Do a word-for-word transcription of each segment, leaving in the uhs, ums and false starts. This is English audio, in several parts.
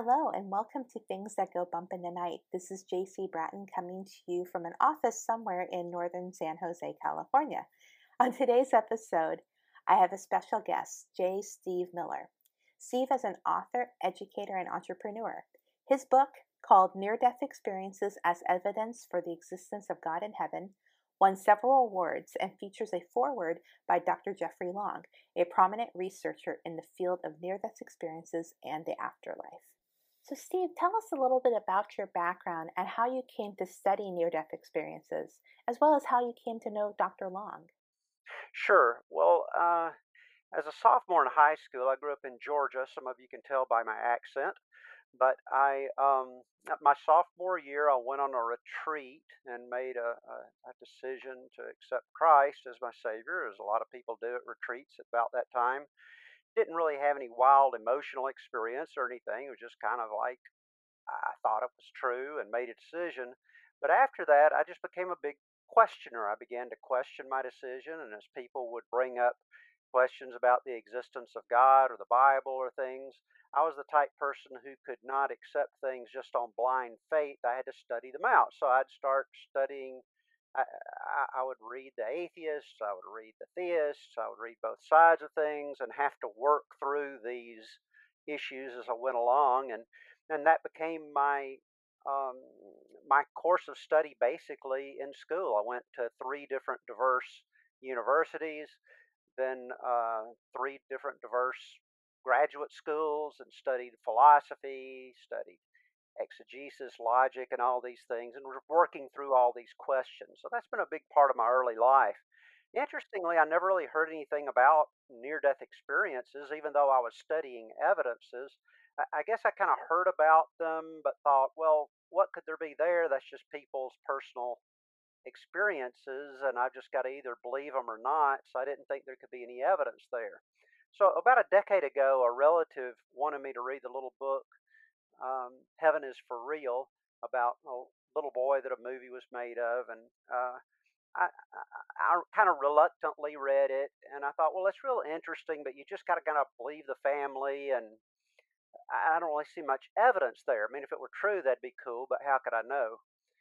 Hello, and welcome to Things That Go Bump in the Night. This is J C Bratton coming to you from an office somewhere in northern San Jose, California. On today's episode, I have a special guest, J. Steve Miller. Steve is an author, educator, and entrepreneur. His book, called Near Death Experiences as Evidence for the Existence of God in Heaven, won several awards and features a foreword by Doctor Jeffrey Long, a prominent researcher in the field of near-death experiences and the afterlife. So, Steve, tell us a little bit about your background and how you came to study near-death experiences, as well as how you came to know Doctor Long. Sure. Well, uh, as a sophomore in high school, I grew up in Georgia. Some of you can tell by my accent. But I, um, at my sophomore year, I went on a retreat and made a, a, a decision to accept Christ as my Savior, as a lot of people do at retreats at about that time. Didn't really have any wild emotional experience or anything. It was just kind of like I thought it was true and made a decision. But after that, I just became a big questioner. I began to question my decision, and as people would bring up questions about the existence of God or the Bible or things, I was the type person who could not accept things just on blind faith. I had to study them out. So I'd start studying. I, I, I would read the atheists, I would read the theists, I would read both sides of things and have to work through these issues as I went along. And and that became my um, my course of study basically in school. I went to three different diverse universities, then uh, three different diverse graduate schools, and studied philosophy, studied exegesis, logic, and all these things, and was working through all these questions. So that's been a big part of my early life. Interestingly, I never really heard anything about near death experiences, even though I was studying evidences. I I guess I kind of heard about them, but thought, well, what could there be there? That's just people's personal experiences, and I've just got to either believe them or not. So I didn't think there could be any evidence there. So about a decade ago, a relative wanted me to read the little book, um, Heaven is for Real, about a little boy that a movie was made of. And uh, I, I, I kind of reluctantly read it, and I thought, well, it's real interesting, but you just got to kind of believe the family, and I I don't really see much evidence there. I mean, if it were true, that'd be cool, but how could I know?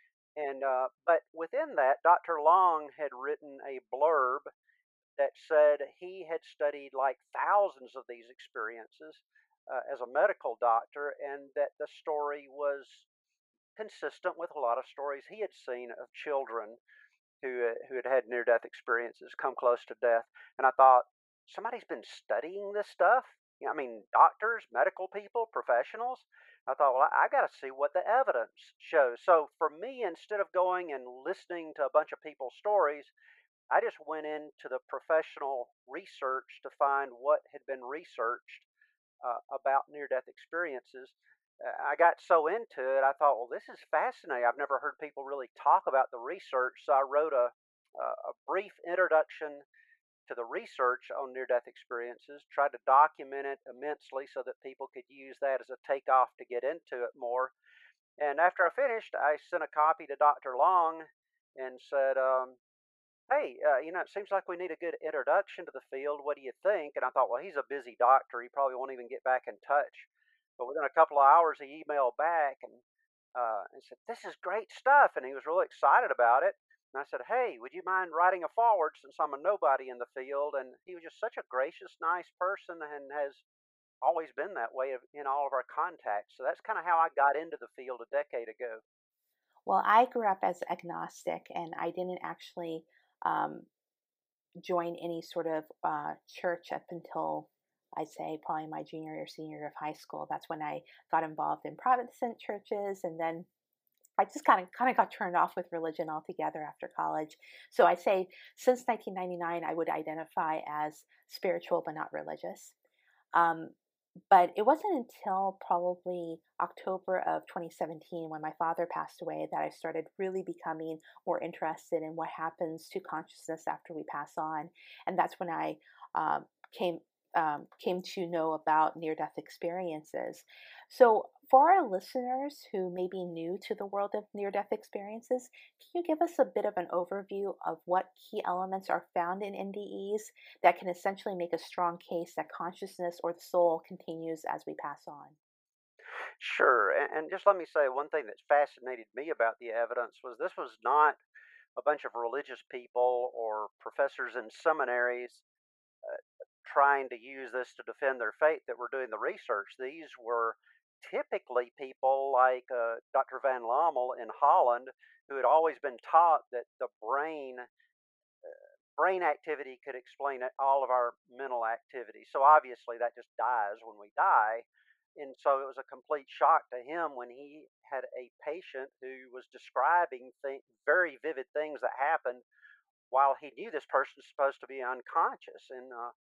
And uh, but within that, Doctor Long had written a blurb that said he had studied like thousands of these experiences uh, as a medical doctor, and that the story was consistent with a lot of stories he had seen of children who uh, who had had near death experiences, come close to death. And I thought, somebody's been studying this stuff. You know, I mean, doctors, medical people, professionals. I thought, well, I, I got to see what the evidence shows. So for me, instead of going and listening to a bunch of people's stories, I just went into the professional research to find what had been researched uh, about near death experiences. Uh, I got so into it, I thought, well, this is fascinating. I've never heard people really talk about the research. So I wrote a, a, a brief introduction to the research on near death experiences, tried to document it immensely so that people could use that as a takeoff to get into it more. And after I finished, I sent a copy to Doctor Long and said, um, hey, uh, you know, it seems like we need a good introduction to the field. What do you think? And I thought, well, he's a busy doctor. He probably won't even get back in touch. But within a couple of hours, he emailed back and, uh, and said, this is great stuff. And he was really excited about it. And I said, hey, would you mind writing a forward since I'm a nobody in the field? And he was just such a gracious, nice person and has always been that way of- in all of our contacts. So that's kind of how I got into the field a decade ago. Well, I grew up as agnostic, and I didn't actually um, join any sort of uh, church up until I'd say probably my junior or senior year of high school. That's when I got involved in Protestant churches, and then I just kind of kind of got turned off with religion altogether after college. So I say since nineteen ninety-nine, I would identify as spiritual but not religious. Um, but it wasn't until probably October of twenty seventeen, when my father passed away, that I started really becoming more interested in what happens to consciousness after we pass on. And that's when I um, came um, came to know about near death experiences. So, for our listeners who may be new to the world of near death experiences, can you give us a bit of an overview of what key elements are found in N D Es that can essentially make a strong case that consciousness or the soul continues as we pass on? Sure. And, and just let me say one thing that's fascinated me about the evidence was this was not a bunch of religious people or professors in seminaries trying to use this to defend their faith that were doing the research. These were typically people like uh, doctor Van Lommel in Holland, who had always been taught that the brain brain activity could explain it- all of our mental activity. So obviously that just dies when we die. And so it was a complete shock to him when he had a patient who was describing th- very vivid things that happened while he knew this person was supposed to be unconscious. And uh,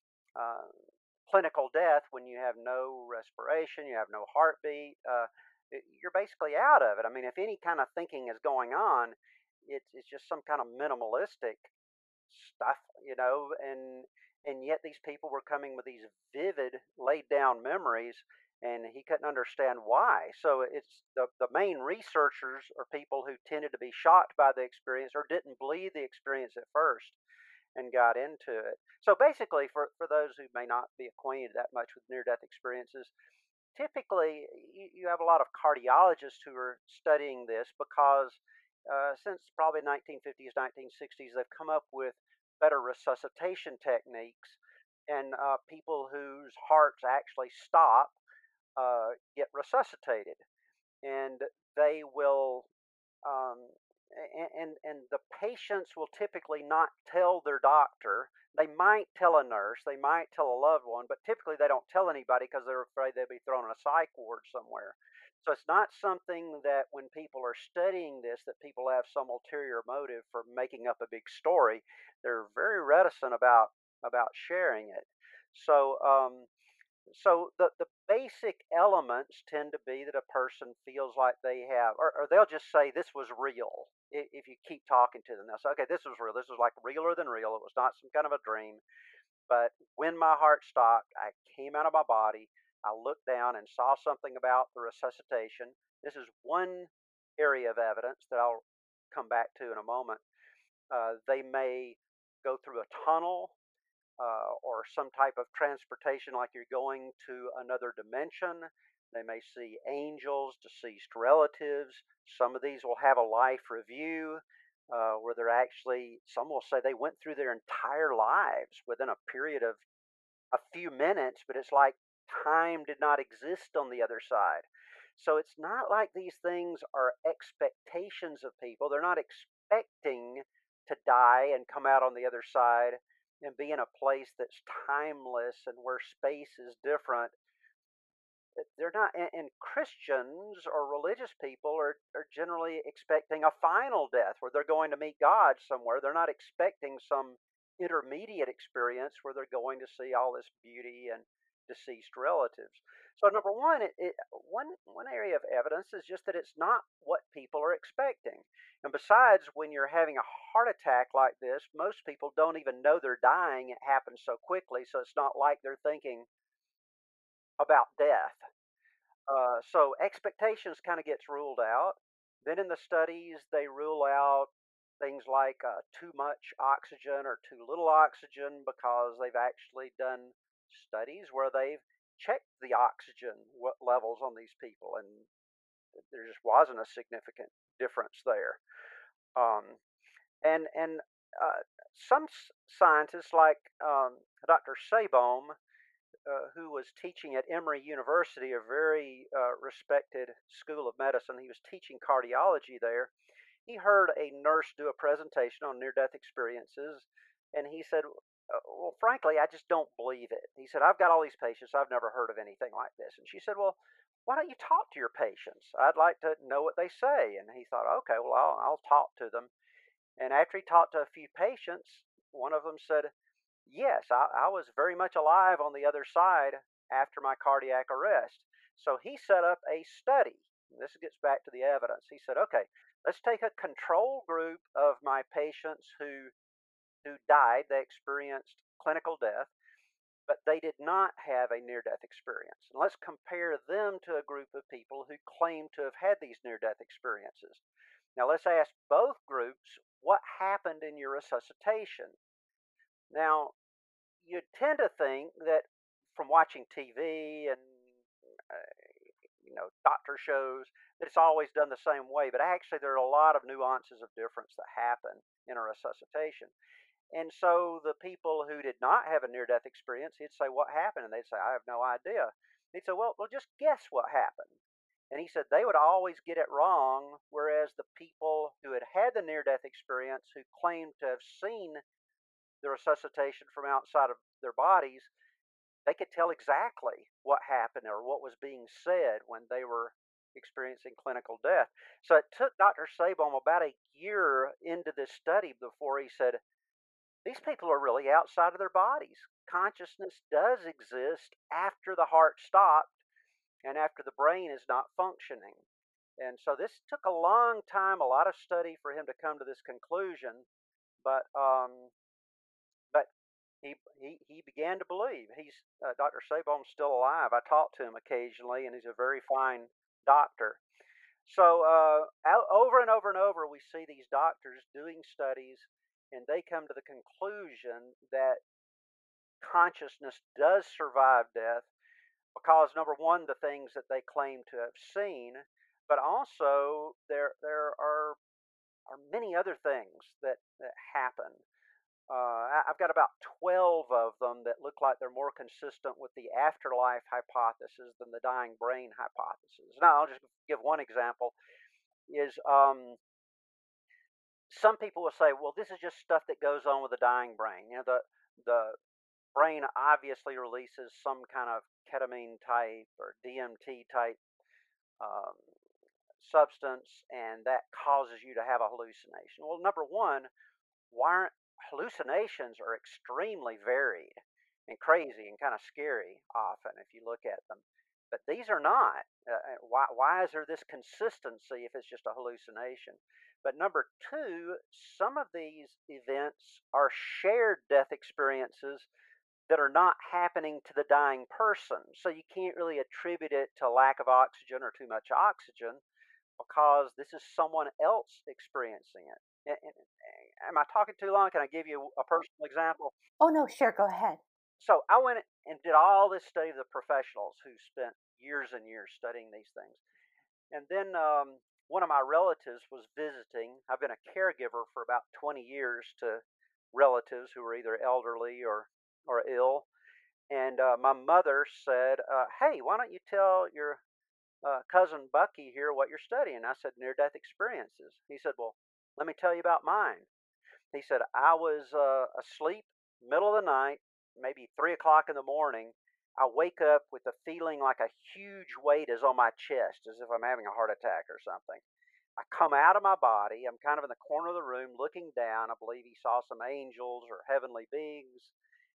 uh, clinical death, when you have no respiration, you have no heartbeat, uh, it- you're basically out of it. I mean, if any kind of thinking is going on, it's it's just some kind of minimalistic stuff, you know, and and yet these people were coming with these vivid, laid down memories, and he couldn't understand why. So it's the the main researchers are people who tended to be shocked by the experience or didn't believe the experience at first and got into it. So basically, for, for those who may not be acquainted that much with near death experiences, typically you, you have a lot of cardiologists who are studying this because uh, since probably nineteen fifties, nineteen sixties, they've come up with better resuscitation techniques, and uh, people whose hearts actually stop uh, get resuscitated, and they will um, a- and and the patients will typically not tell their doctor. They might tell a nurse, they might tell a loved one, but typically they don't tell anybody because they're afraid they'll be thrown in a psych ward somewhere. So it's not something that when people are studying this that people have some ulterior motive for making up a big story. They're very reticent about about sharing it. So um, so the the basic elements tend to be that a person feels like they have, or, or they'll just say this was real. i- If you keep talking to them, they'll say, "Okay, this was real. This was like realer than real. It was not some kind of a dream." But when my heart stopped, I came out of my body. I looked down and saw something about the resuscitation. This is one area of evidence that I'll come back to in a moment. Uh, they may go through a tunnel uh, or some type of transportation, like you're going to another dimension. They may see angels, deceased relatives. Some of these will have a life review uh, where they're actually, some will say they went through their entire lives within a period of a few minutes, but it's like time did not exist on the other side. So it's not like these things are expectations of people. They're not expecting to die and come out on the other side and be in a place that's timeless and where space is different. They're not, and, and Christians or religious people are, are generally expecting a final death where they're going to meet God somewhere. They're not expecting some intermediate experience where they're going to see all this beauty and deceased relatives. So number one, it, it, one one area of evidence is just that it's not what people are expecting. And besides, when you're having a heart attack like this, most people don't even know they're dying. It happens so quickly, so it's not like they're thinking about death. Uh, so expectations kind of gets ruled out. Then in the studies, they rule out things like uh, too much oxygen or too little oxygen because they've actually done studies where they've checked the oxygen wa- levels on these people, and there just wasn't a significant difference there. Um, and and uh, some s- scientists like um, doctor Sabom, uh, who was teaching at Emory University, a very uh, respected school of medicine. He was teaching cardiology there. He heard a nurse do a presentation on near death experiences, and he said, "Uh, Well, frankly, I just don't believe it." He said, "I've got all these patients. I've never heard of anything like this." And she said, "Well, why don't you talk to your patients? I'd like to know what they say." And he thought, "Okay, well, I'll, I'll talk to them." And after he talked to a few patients, one of them said, "Yes, I, I was very much alive on the other side after my cardiac arrest." So he set up a study. This gets back to the evidence. He said, "Okay, let's take a control group of my patients who who died. They experienced clinical death, but they did not have a near death experience. And let's compare them to a group of people who claim to have had these near death experiences. Now let's ask both groups what happened in your resuscitation." Now, you'd tend to think that from watching T V and uh, you know, doctor shows that it's always done the same way, but actually there are a lot of nuances of difference that happen in a resuscitation. And so the people who did not have a near death experience, he'd say, "What happened?" And they'd say, "I have no idea." He'd say, "Well, well, just guess what happened." And he said they would always get it wrong, whereas the people who had had the near death experience, who claimed to have seen the resuscitation from outside of their bodies, they could tell exactly what happened or what was being said when they were experiencing clinical death. So it took doctor Sabom about a year into this study before he said, these people are really outside of their bodies. Consciousness does exist after the heart stopped and after the brain is not functioning. And so this took a long time, a lot of study for him to come to this conclusion. But um, but he, he he began to believe. He's uh, doctor Sabom's still alive. I talk to him occasionally, and he's a very fine doctor. So uh, out, over and over and over, we see these doctors doing studies, and they come to the conclusion that consciousness does survive death because number one, the things that they claim to have seen, but also there there are are many other things that that happen. Uh, I- I've got about twelve of them that look like they're more consistent with the afterlife hypothesis than the dying brain hypothesis. Now, I'll just give one example. Is um, some people will say, well, this is just stuff that goes on with the dying brain. You know, the the brain obviously releases some kind of ketamine type or D M T type um, substance, and that causes you to have a hallucination. Well, number one, why aren't hallucinations are extremely varied and crazy and kind of scary often if you look at them. But these are not. Uh, uh, why, why is there this consistency if it's just a hallucination? But number two, some of these events are shared death experiences that are not happening to the dying person. So you can't really attribute it to lack of oxygen or too much oxygen because this is someone else experiencing it. A- a- Am I talking too long? Can I give you a personal example? Oh, no, sure, go ahead. So I went and did all this study of the professionals who spent years and years studying these things. And then um, one of my relatives was visiting. I've been a caregiver for about twenty years to relatives who were either elderly or, or ill. And uh, my mother said, uh, "Hey, why don't you tell your uh, cousin Bucky here what you're studying?" I said, "Near death experiences." He said, "Well, let me tell you about mine." He said, "I was uh, asleep, middle of the night, maybe three o'clock in the morning. I wake up with a feeling like a huge weight is on my chest, as if I'm having a heart attack or something. I come out of my body. I'm kind of in the corner of the room looking down. I believe he saw some angels or heavenly beings.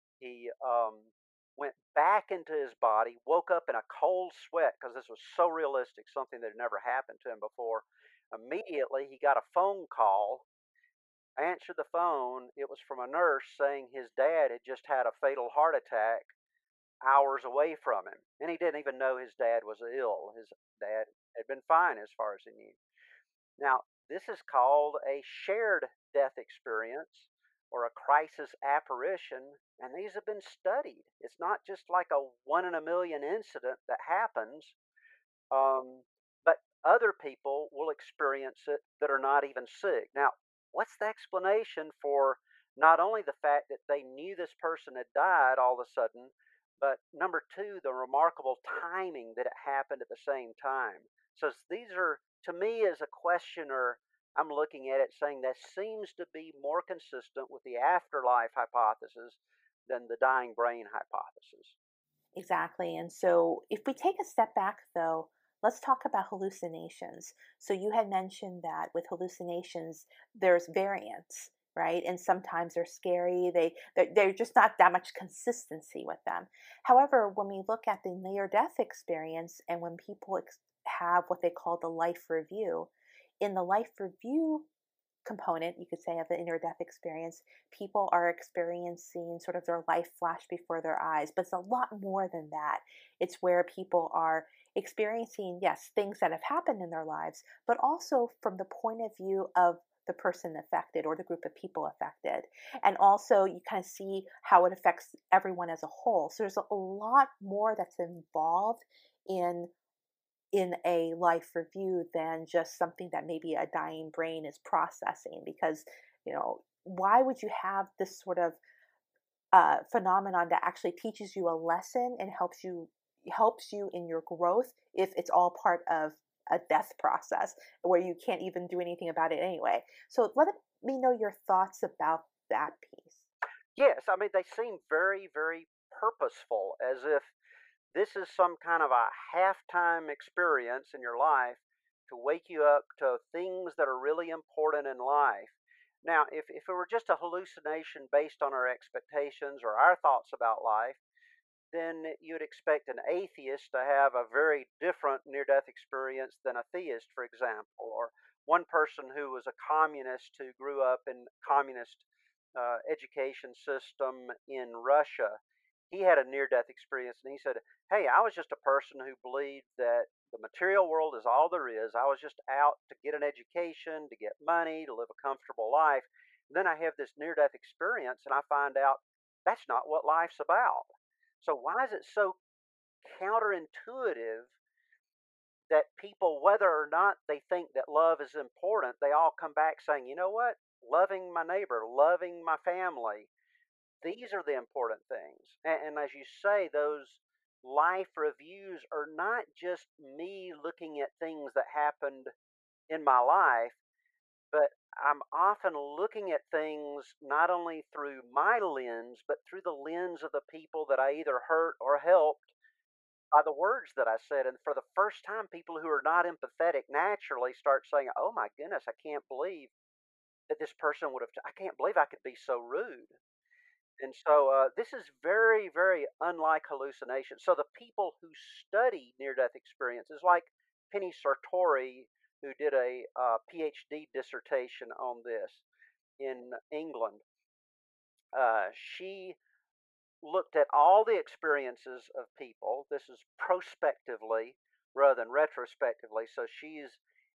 He um, went back into his body, woke up in a cold sweat because this was so realistic, something that had never happened to him before. Immediately, he got a phone call. I answered the phone. It was from a nurse saying his dad had just had a fatal heart attack hours away from him. And he didn't even know his dad was ill. His dad had been fine as far as he knew. Now, this is called a shared death experience or a crisis apparition, and these have been studied. It's not just like a one in a million incident that happens, um, but other people will experience it that are not even sick. Now, what's the explanation for not only the fact that they knew this person had died all of a sudden, but number two, the remarkable timing that it happened at the same time? So these are, to me, as a questioner, I'm looking at it saying that seems to be more consistent with the afterlife hypothesis than the dying brain hypothesis. Exactly. And so, if we take a step back, though, let's talk about hallucinations. So, you had mentioned that with hallucinations, there's variance, right? And sometimes they're scary. They they're, they're just not that much consistency with them. However, when we look at the near death experience, and when people ex- have what they call the life review, in the life review component, you could say, of the near death experience, people are experiencing sort of their life flash before their eyes. But it's a lot more than that. It's where people are experiencing, yes, things that have happened in their lives, but also from the point of view of the person affected or the group of people affected. And also, you kind of see how it affects everyone as a whole. So there's a lot more that's involved in in a life review than just something that maybe a dying brain is processing. Because, you know, why would you have this sort of uh, phenomenon that actually teaches you a lesson and helps you helps you in your growth if it's all part of a death process where you can't even do anything about it anyway? So let me know your thoughts about that piece. Yes, I mean, they seem very, very purposeful, as if this is some kind of a halftime experience in your life to wake you up to things that are really important in life. Now, if, if it were just a hallucination based on our expectations or our thoughts about life, then you'd expect an atheist to have a very different near death experience than a theist, for example, or one person who was a communist who grew up in communist uh, education system in Russia. He had a near death experience and he said, "Hey, I was just a person who believed that the material world is all there is. I was just out to get an education, to get money, to live a comfortable life. And then I have this near death experience and I find out that's not what life's about." So why is it so counterintuitive that people, whether or not they think that love is important, they all come back saying, you know what? Loving my neighbor, loving my family, these are the important things. And, and as you say, those life reviews are not just me looking at things that happened in my life, but I'm often looking at things not only through my lens, but through the lens of the people that I either hurt or helped by the words that I said. And for the first time, people who are not empathetic naturally start saying, "Oh my goodness, I can't believe that this person would have, t- I can't believe I could be so rude." And so uh, this is very, very unlike hallucination. So the people who study near death experiences, like Penny Sartori, who did a uh, PhD dissertation on this in England, uh, she looked at all the experiences of people. This is prospectively rather than retrospectively. So she's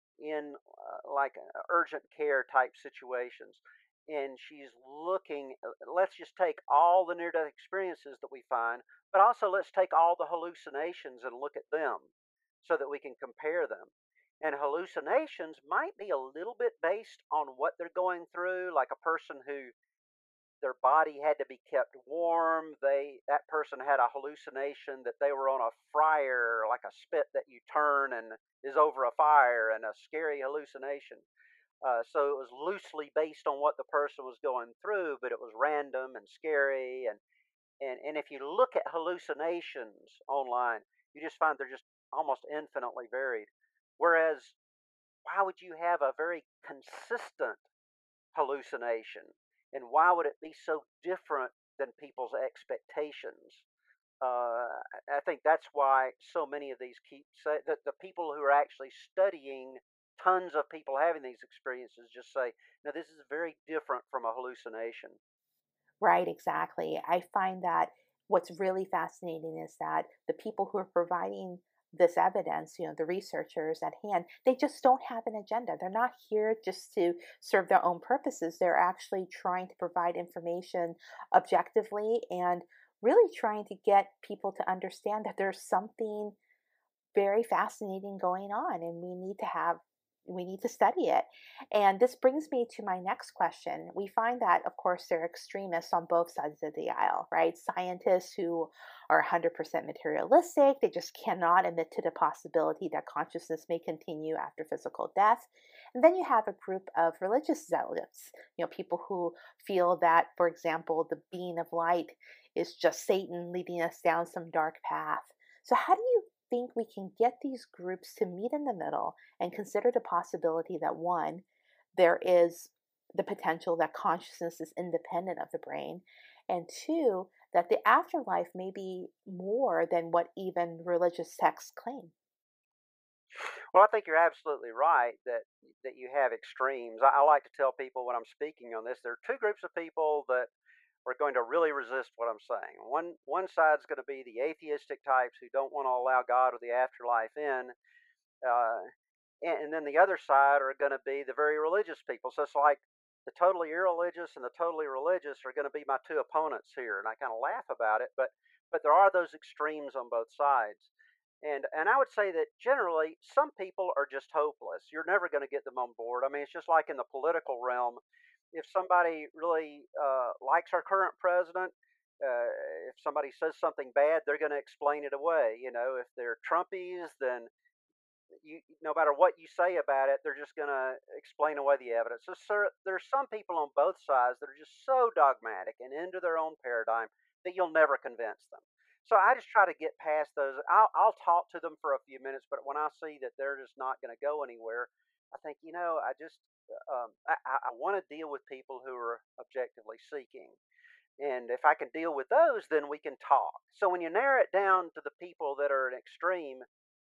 in uh, like uh, urgent care type situations. And she's looking, uh, let's just take all the near death experiences that we find, but also let's take all the hallucinations and look at them so that we can compare them. And hallucinations might be a little bit based on what they're going through, like a person who their body had to be kept warm. They that person had a hallucination that they were on a fryer, like a spit that you turn and is over a fire, and a scary hallucination. Uh, so it was loosely based on what the person was going through, but it was random and scary. And and and if you look at hallucinations online, you just find they're just almost infinitely varied. Whereas, why would you have a very consistent hallucination? And why would it be so different than people's expectations? Uh, I think that's why so many of these keep say that the people who are actually studying tons of people having these experiences just say, no, this is very different from a hallucination. Right, exactly. I find that what's really fascinating is that the people who are providing this evidence, you know, the researchers at hand, they just don't have an agenda. They're not here just to serve their own purposes. They're actually trying to provide information objectively and really trying to get people to understand that there's something very fascinating going on and we need to have we need to study it. And this brings me to my next question. We find that of course there are extremists on both sides of the aisle, right? Scientists who are one hundred percent materialistic, they just cannot admit to the possibility that consciousness may continue after physical death. And then you have a group of religious zealots, you know, people who feel that, for example, the being of light is just Satan leading us down some dark path. So how do you think we can get these groups to meet in the middle and consider the possibility that one, there is the potential that consciousness is independent of the brain, and two, that the afterlife may be more than what even religious texts claim? Well, I think you're absolutely right that that you have extremes. I, I like to tell people when I'm speaking on this, there are two groups of people that are going to really resist what I'm saying. One one side's going to be the atheistic types who don't want to allow God or the afterlife in, uh, and, and then the other side are going to be the very religious people. So it's like the totally irreligious and the totally religious are going to be my two opponents here, and I kind of laugh about it, but but there are those extremes on both sides. And and I would say that generally some people are just hopeless. You're never going to get them on board. I mean, it's just like in the political realm. If somebody really uh, likes our current president, uh, if somebody says something bad, they're going to explain it away. You know, if they're Trumpies, then you no matter what you say about it, they're just going to explain away the evidence. So, sir, there's some people on both sides that are just so dogmatic and into their own paradigm that you'll never convince them. So I just try to get past those. I'll, I'll talk to them for a few minutes, but when I see that they're just not going to go anywhere, I think, you know, I just um, I, I I want to deal with people who are objectively seeking. And if I can deal with those, then we can talk. So when you narrow it down to the people that are an extreme,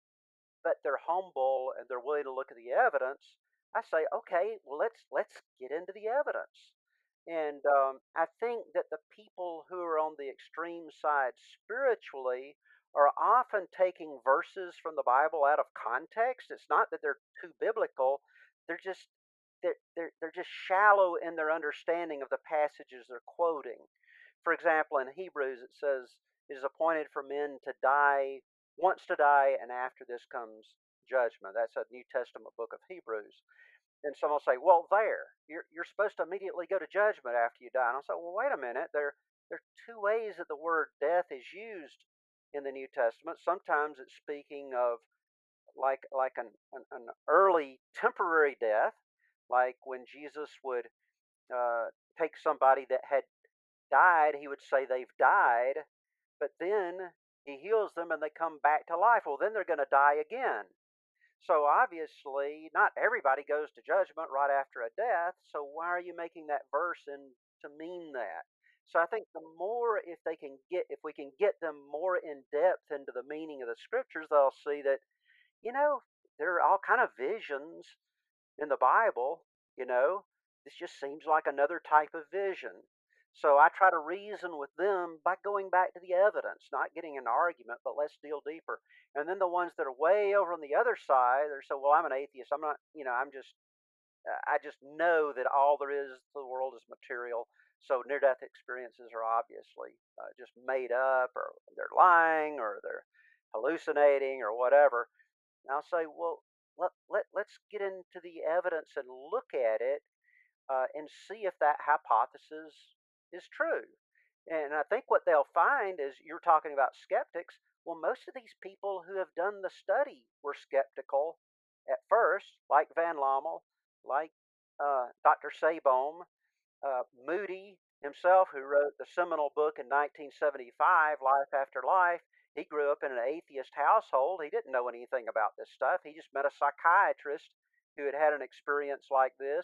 but they're humble and they're willing to look at the evidence, I say, okay, well let's let's get into the evidence. And um, I think that the people who are on the extreme side spiritually are often taking verses from the Bible out of context. It's not that they're too biblical; they're just they're they're, they're just shallow in their understanding of the passages they're quoting. For example, in Hebrews it says, "It is appointed for men to die once to die, and after this comes judgment." That's a New Testament book of Hebrews. And someone will say, "Well, there, you're you're supposed to immediately go to judgment after you die." And I'll say, "Well, wait a minute. There there are two ways that the word death is used in the New Testament. Sometimes it's speaking of like like an an, an early temporary death, like when Jesus would uh, take somebody that had died, he would say they've died, but then he heals them and they come back to life. Well, then they're going to die again. So obviously, not everybody goes to judgment right after a death. So why are you making that verse in to mean that? So I think the more if they can get if we can get them more in depth into the meaning of the scriptures, they'll see that you know there are all kind of visions in the Bible, you know, this just seems like another type of vision. So I try to reason with them by going back to the evidence, not getting an argument, but let's deal deeper. And then the ones that are way over on the other side, they're so, well, I'm an atheist. I'm not, you know, I'm just, uh, I just know that all there is to the world is material. So near death experiences are obviously uh, just made up, or they're lying, or they're hallucinating, or whatever. And I'll say, well, let, let, let's get into the evidence and look at it uh, and see if that hypothesis is true. And I think what they'll find is you're talking about skeptics. Well, most of these people who have done the study were skeptical at first, like Van Lommel, like uh, doctor Sabom, uh, Moody himself, who wrote the seminal book in nineteen seventy-five, Life After Life. He grew up in an atheist household. He didn't know anything about this stuff. He just met a psychiatrist who had had an experience like this.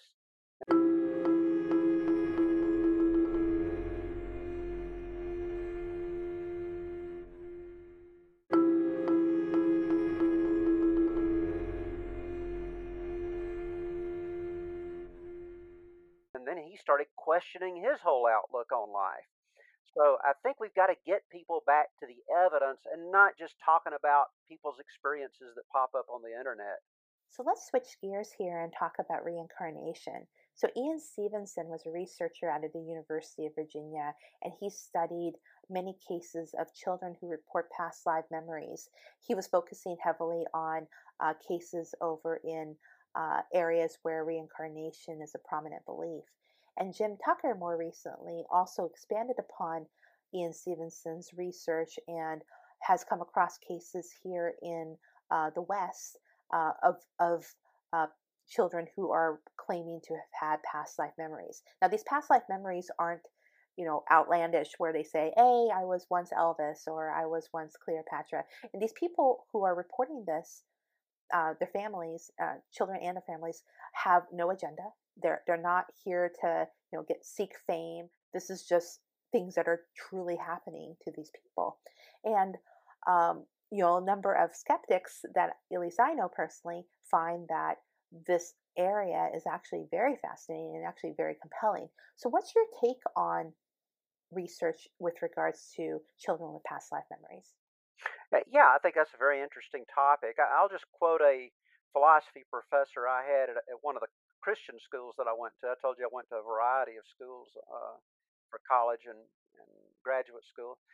And then he started questioning his whole outlook on life. So I think we've got to get people back to the evidence and not just talking about people's experiences that pop up on the internet. So let's switch gears here and talk about reincarnation. So Ian Stevenson was a researcher out of the University of Virginia, and he studied many cases of children who report past life memories. He was focusing heavily on uh, cases over in uh, areas where reincarnation is a prominent belief. And Jim Tucker, more recently, also expanded upon Ian Stevenson's research and has come across cases here in uh, the West uh, of of uh, children who are claiming to have had past life memories. Now, these past life memories aren't, you know, outlandish where they say, "Hey, I was once Elvis" or "I was once Cleopatra." And these people who are reporting this, uh, their families, uh, children and their families, have no agenda. They're they're not here to, you know, get seek fame. This is just things that are truly happening to these people, and um, you know, a number of skeptics that at least I know personally find that this area is actually very fascinating and actually very compelling. So, what's your take on research with regards to children with past life memories? Uh, Yeah, I think that's a very interesting topic. I- I'll just quote a philosophy professor I had at, at one of the Christian schools that I went to. I told you I went to a variety of schools uh, for college and, and graduate school.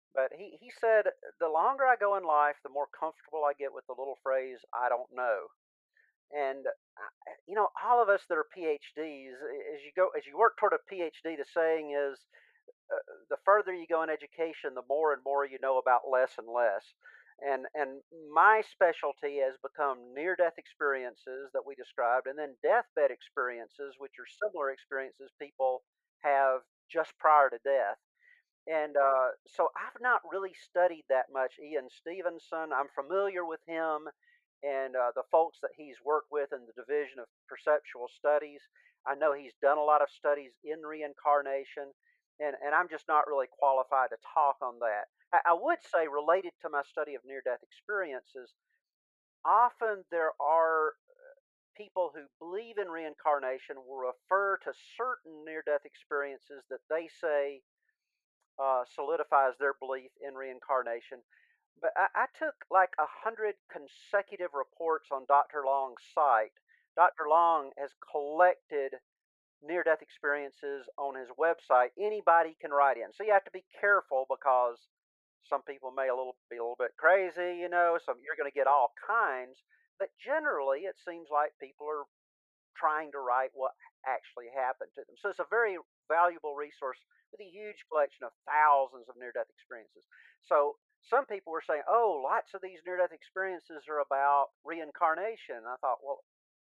But he, he said, the longer I go in life, the more comfortable I get with the little phrase, I don't know. And uh, you know, all of us that are PhDs, as you go, as you work toward a PhD, the saying is, uh, the further you go in education, the more and more you know about less and less. And and my specialty has become near-death experiences that we described, and then deathbed experiences, which are similar experiences people have just prior to death. And uh, so I've not really studied that much Ian Stevenson. I'm familiar with him and uh, the folks that he's worked with in the Division of Perceptual Studies. I know he's done a lot of studies in reincarnation, and, and I'm just not really qualified to talk on that. I, I would say, related to my study of near death experiences, often there are people who believe in reincarnation will refer to certain near death experiences that they say uh, solidifies their belief in reincarnation. But I, I took like a hundred consecutive reports on doctor Long's site. doctor Long has collected near death experiences on his website. Anybody can write in. So you have to be careful because some people may a little be a little bit crazy, you know, some you're gonna get all kinds. But generally it seems like people are trying to write what actually happened to them. So it's a very valuable resource with a huge collection of thousands of near death experiences. So some people were saying, oh, lots of these near death experiences are about reincarnation. And I thought, well,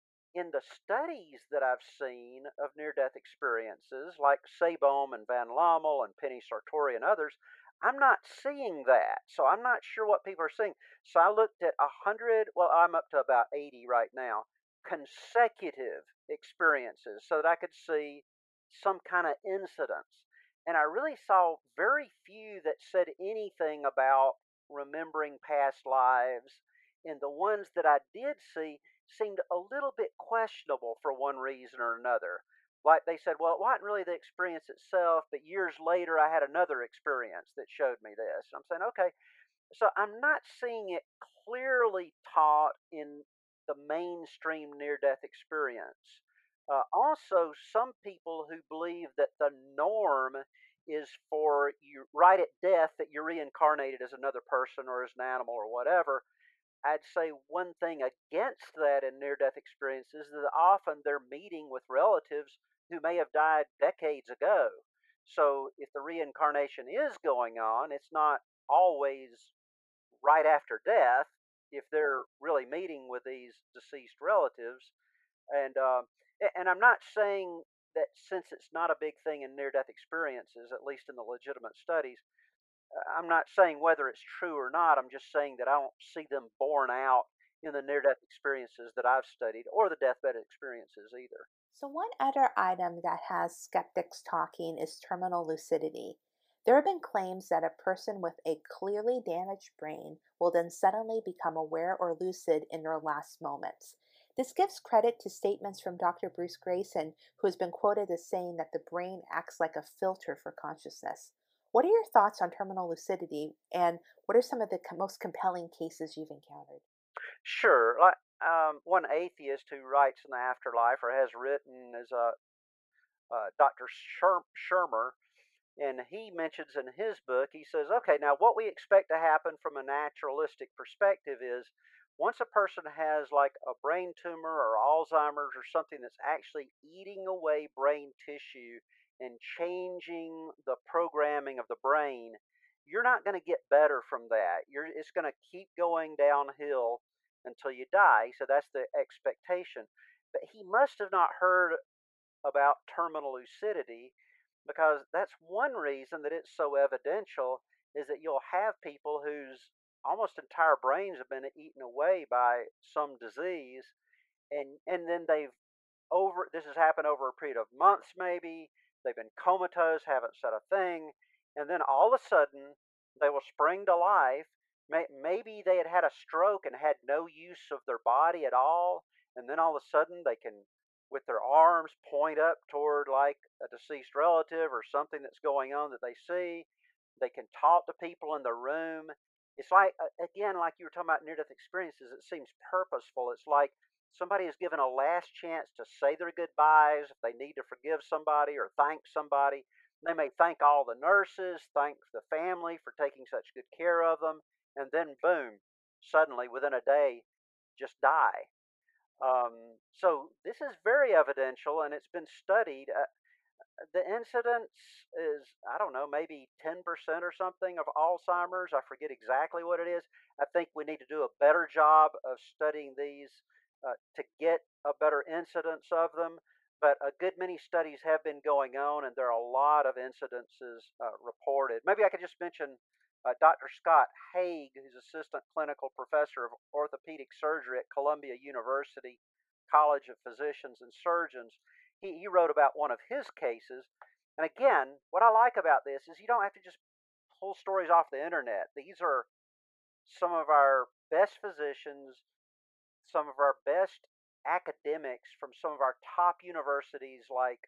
in the studies that I've seen of near death experiences, like Sabom and Van Lommel and Penny Sartori and others, I'm not seeing that. So I'm not sure what people are seeing. So I looked at a hundred, well, I'm up to about eighty right now, consecutive experiences so that I could see some kind of incidents. And I really saw very few that said anything about remembering past lives. And the ones that I did see seemed a little bit questionable for one reason or another. Like they said, well, it wasn't really the experience itself, but years later I had another experience that showed me this. I'm saying, okay, so I'm not seeing it clearly taught in the mainstream near death experience. Uh, also, some people who believe that the norm is for you right at death that you're reincarnated as another person or as an animal or whatever. I'd say one thing against that in near death experiences is that often they're meeting with relatives who may have died decades ago. So if the reincarnation is going on, it's not always right after death if they're really meeting with these deceased relatives. And um, a- and I'm not saying that since it's not a big thing in near death experiences, at least in the legitimate studies, uh, I'm not saying whether it's true or not. I'm just saying that I don't see them borne out in the near death experiences that I've studied or the deathbed experiences either. So, one other item that has skeptics talking is terminal lucidity. There have been claims that a person with a clearly damaged brain will then suddenly become aware or lucid in their last moments. This gives credit to statements from doctor Bruce Grayson, who has been quoted as saying that the brain acts like a filter for consciousness. What are your thoughts on terminal lucidity, and what are some of the co- most compelling cases you've encountered? Sure, like um, one atheist who writes in the afterlife or has written is a uh, doctor Sherm- Shermer, and he mentions in his book, he says, okay, now what we expect to happen from a naturalistic perspective is once a person has like a brain tumor or Alzheimer's or something that's actually eating away brain tissue and changing the programming of the brain, you're not going to get better from that. You're, it's going to keep going downhill until you die. So that's the expectation. But he must have not heard about terminal lucidity because that's one reason that it's so evidential is that you'll have people whose almost entire brains have been eaten away by some disease, and and then they've over this has happened over a period of months maybe. They've been comatose, haven't said a thing, and then all of a sudden they will spring to life. Maybe they had had a stroke and had no use of their body at all, and then all of a sudden they can, with their arms, point up toward like a deceased relative or something that's going on that they see. They can talk to people in the room. It's like, uh, again, like you were talking about near death experiences, it seems purposeful. It's like somebody is given a last chance to say their goodbyes if they need to forgive somebody or thank somebody. They may thank all the nurses, thank the family for taking such good care of them, and then boom, suddenly within a day, just die. Um, so this is very evidential, and it's been studied. Uh, the incidence is, I don't know, maybe ten percent or something of Alzheimer's. I forget exactly what it is. I think we need to do a better job of studying these uh, to get a better incidence of them. But a good many studies have been going on, and there are a lot of incidences uh, reported. Maybe I could just mention uh, Doctor Scott Haig, who's assistant clinical professor of orthopedic surgery at Columbia University College of Physicians and Surgeons. He, he wrote about one of his cases. And again, what I like about this is you don't have to just pull stories off the internet. These are some of our best physicians, some of our best academics from some of our top universities, like,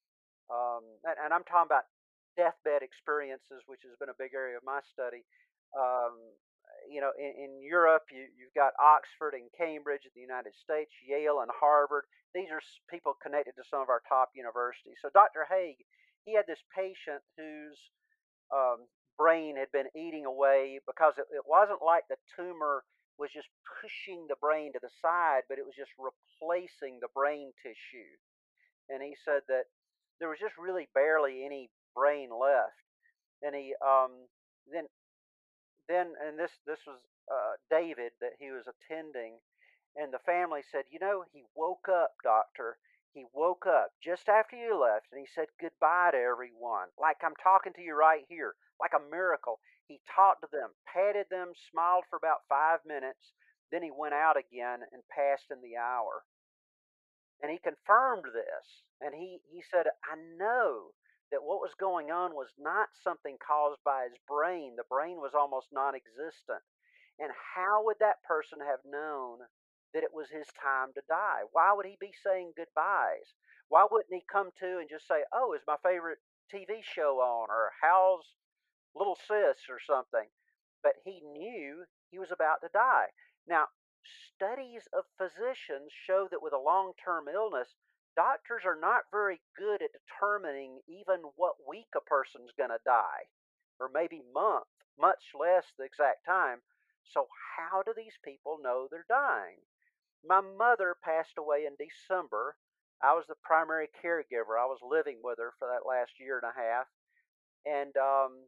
um, and, and I'm talking about deathbed experiences, which has been a big area of my study. Um, you know, in, in Europe, you, you've got Oxford and Cambridge in the United States, Yale and Harvard. These are s- people connected to some of our top universities. So Doctor Haig, he had this patient whose um, brain had been eating away because it, it wasn't like the tumor was just pushing the brain to the side, but it was just replacing the brain tissue. And he said that there was just really barely any brain left. And he um, then then and this this was uh, David that he was attending, and the family said, you know, he woke up, doctor. He woke up just after you left, and he said goodbye to everyone, like I'm talking to you right here, like a miracle. He talked to them, patted them, smiled for about five minutes, then he went out again and passed in the hour. And he confirmed this. And he, he said, I know that what was going on was not something caused by his brain. The brain was almost non existent. And how would that person have known that it was his time to die? Why would he be saying goodbyes? Why wouldn't he come to and just say, oh, is my favorite T V show on? Or how's little sis or something? But he knew he was about to die. Now, studies of physicians show that with a long term illness, doctors are not very good at determining even what week a person's going to die, or maybe month, much less the exact time. So, how do these people know they're dying? My mother passed away in December. I was the primary caregiver. I was living with her for that last year and a half. And um,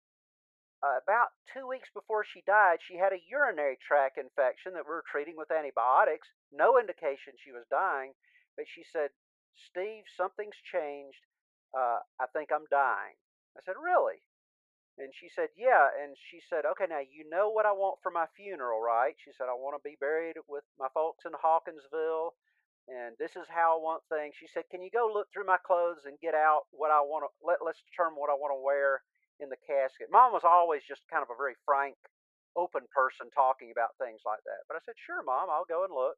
uh, about two weeks before she died, she had a urinary tract infection that we were treating with antibiotics. No indication she was dying, but she said, Steve, something's changed. Uh, I think I'm dying. I said, really? And she said, yeah. And she said, okay, now you know what I want for my funeral, right? She said, I want to be buried with my folks in Hawkinsville. And this is how I want things. She said, can you go look through my clothes and get out what I want to, let, let's determine what I want to wear in the casket. Mom was always just kind of a very frank, open person talking about things like that. But I said, sure, Mom, I'll go and look.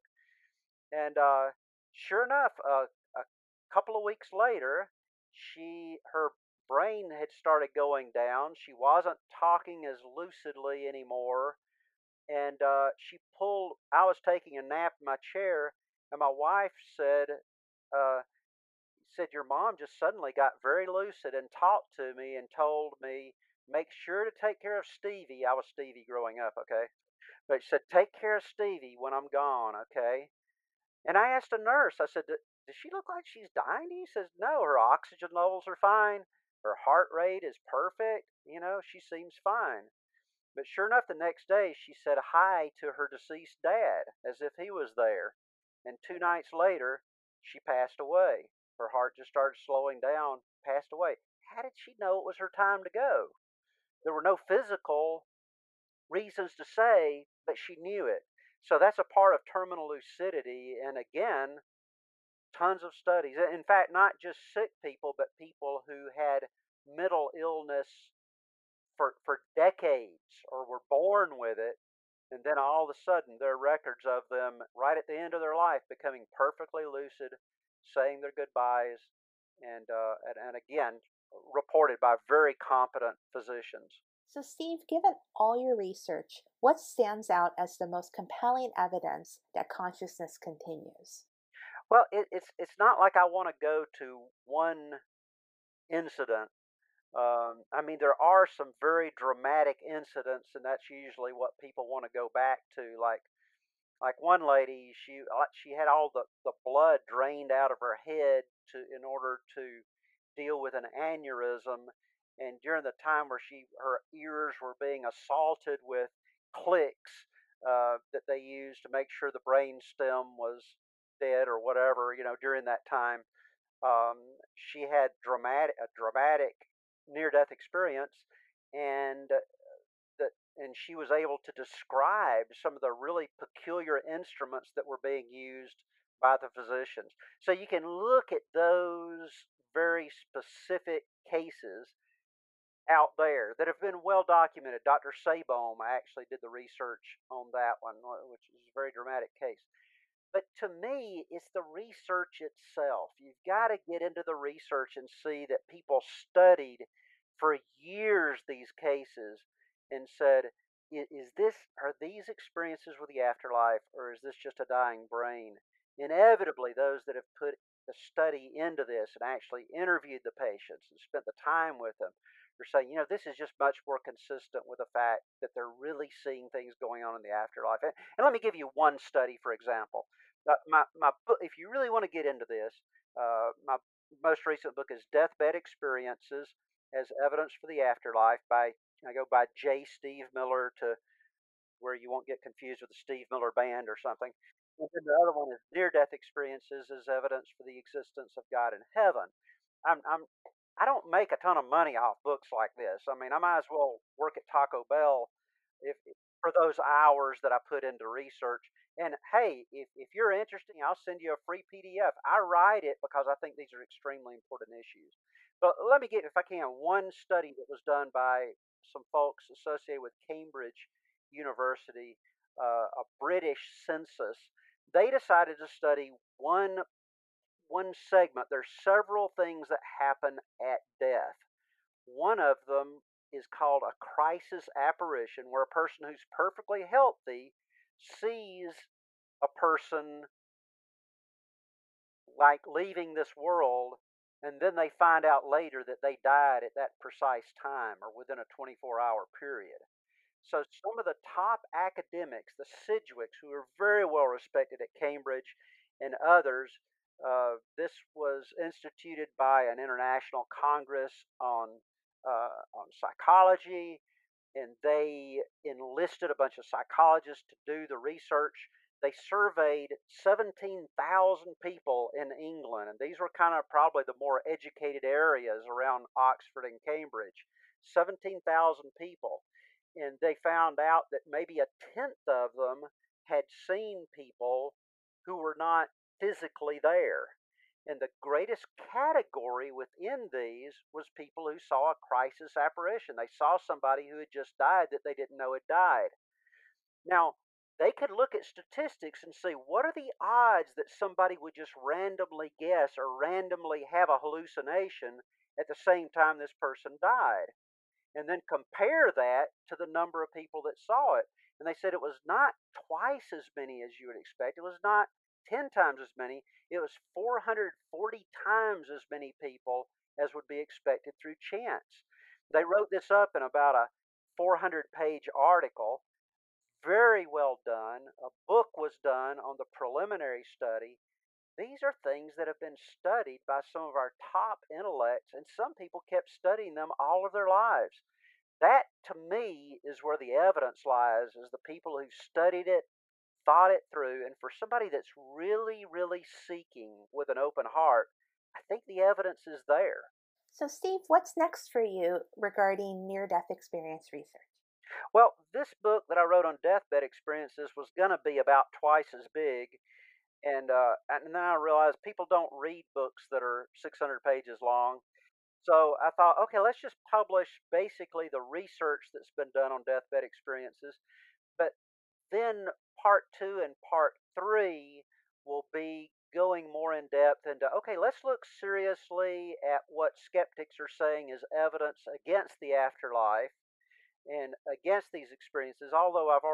And uh, sure enough, uh, a couple of weeks later, she her brain had started going down. She wasn't talking as lucidly anymore, and uh, she pulled. I was taking a nap in my chair, and my wife said, uh, "said Your mom just suddenly got very lucid and talked to me and told me." Make sure to take care of Stevie. I was Stevie growing up, okay? But she said, take care of Stevie when I'm gone, okay? And I asked a nurse, I said, does she look like she's dying? He says, no, her oxygen levels are fine. Her heart rate is perfect. You know, she seems fine. But sure enough, the next day she said hi to her deceased dad as if he was there. And two nights later, she passed away. Her heart just started slowing down, passed away. How did she know it was her time to go? There were no physical reasons to say, but she knew it. So that's a part of terminal lucidity. And again, tons of studies. In fact, not just sick people, but people who had mental illness for, for decades or were born with it. And then all of a sudden, there are records of them right at the end of their life becoming perfectly lucid, saying their goodbyes, and, uh, and, and again, reported by very competent physicians. So, Steve, given all your research, what stands out as the most compelling evidence that consciousness continues? Well, it, it's it's not like I want to go to one incident. Um, I mean, there are some very dramatic incidents, and that's usually what people want to go back to. Like, like one lady, she uh, she had all the the blood drained out of her head to in order to deal with an aneurysm, and during the time where she her ears were being assaulted with clicks uh, that they used to make sure the brain stem was dead or whatever, you know, during that time, um, she had dramatic a dramatic near death experience, and that and she was able to describe some of the really peculiar instruments that were being used by the physicians. So you can look at those very specific cases out there that have been well documented. Doctor Sabom actually did the research on that one, which is a very dramatic case. But to me, it's the research itself. You've got to get into the research and see that people studied for years these cases and said, "I- is this, are these experiences with the afterlife, or is this just a dying brain?" Inevitably, those that have put the study into this and actually interviewed the patients and spent the time with them are saying, you know, this is just much more consistent with the fact that they're really seeing things going on in the afterlife. And, and let me give you one study, for example. Uh, my my book. If you really want to get into this, uh, my most recent book is Deathbed Experiences as Evidence for the Afterlife by I go by J. Steve Miller to where you won't get confused with the Steve Miller Band or something. And then the other one is Near Death Experiences as Evidence for the Existence of God in Heaven. I'm I'm I don't make a ton of money off books like this. I mean, I might as well work at Taco Bell if for those hours that I put into research. And hey, if, if you're interested, I'll send you a free P D F. I write it because I think these are extremely important issues. But let me get, if I can, one study that was done by some folks associated with Cambridge University, uh, a British census. They decided to study one one segment. There's several things that happen at death. One of them is called a crisis apparition, where a person who's perfectly healthy sees a person like leaving this world, and then they find out later that they died at that precise time or within a twenty-four hour period. So some of the top academics, the Sidgwicks, who are very well respected at Cambridge, and others, uh, this was instituted by an international congress on uh, on psychology, and they enlisted a bunch of psychologists to do the research. They surveyed seventeen thousand people in England, and these were kind of probably the more educated areas around Oxford and Cambridge. seventeen thousand people. And they found out that maybe a tenth of them had seen people who were not physically there. And the greatest category within these was people who saw a crisis apparition. They saw somebody who had just died that they didn't know had died. Now, they could look at statistics and see what are the odds that somebody would just randomly guess or randomly have a hallucination at the same time this person died, and then compare that to the number of people that saw it. And they said it was not twice as many as you would expect. It was not ten times as many. It was four hundred forty times as many people as would be expected through chance. They wrote this up in about a four hundred page article. Very well done. A book was done on the preliminary study. These are things that have been studied by some of our top intellects, and some people kept studying them all of their lives. That, to me, is where the evidence lies, is the people who studied it, thought it through, and for somebody that's really, really seeking with an open heart, I think the evidence is there. So, Steve, what's next for you regarding near death experience research? Well, this book that I wrote on deathbed experiences was going to be about twice as big, and uh, and then I realized people don't read books that are six hundred pages long. So I thought, okay, let's just publish basically the research that's been done on deathbed experiences. But then part two and part three will be going more in depth into, okay, let's look seriously at what skeptics are saying is evidence against the afterlife and against these experiences. Although I've already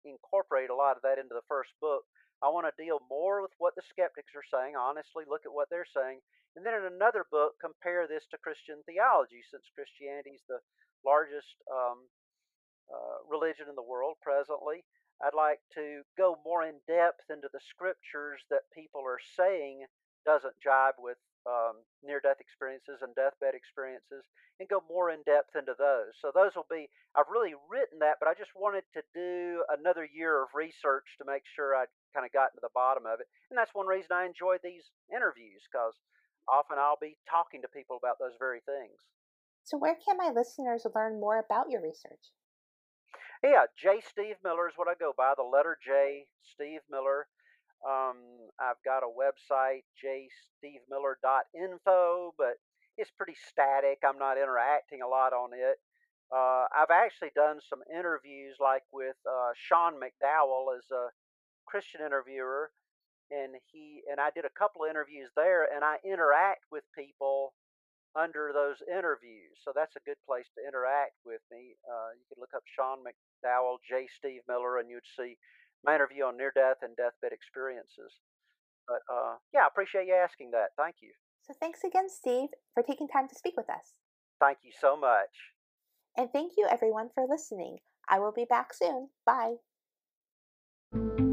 incorporate a lot of that into the first book. I want to deal more with what the skeptics are saying, honestly, look at what they're saying. And then in another book, compare this to Christian theology, since Christianity is the largest um, uh, religion in the world presently. I'd like to go more in depth into the scriptures that people are saying doesn't jibe with um, near death experiences and deathbed experiences and go more in depth into those. So, those will be, I've really written that, but I just wanted to do another year of research to make sure I'd kind of gotten to the bottom of it. And that's one reason I enjoy these interviews because often I'll be talking to people about those very things. So, where can my listeners learn more about your research? Yeah, J. Steve Miller is what I go by. The letter J, Steve Miller. Um, I've got a website, j steve miller dot info, but it's pretty static. I'm not interacting a lot on it. Uh, I've actually done some interviews, like with uh, Sean McDowell as a Christian interviewer, and he and I did a couple of interviews there, and I interact with people under those interviews. So that's a good place to interact with me. Uh, you could look up Sean McDowell, J. Steve Miller, and you'd see my interview on near death and deathbed experiences. But uh, yeah, I appreciate you asking that. Thank you. So, thanks again, Steve, for taking time to speak with us. Thank you so much. And thank you, everyone, for listening. I will be back soon. Bye.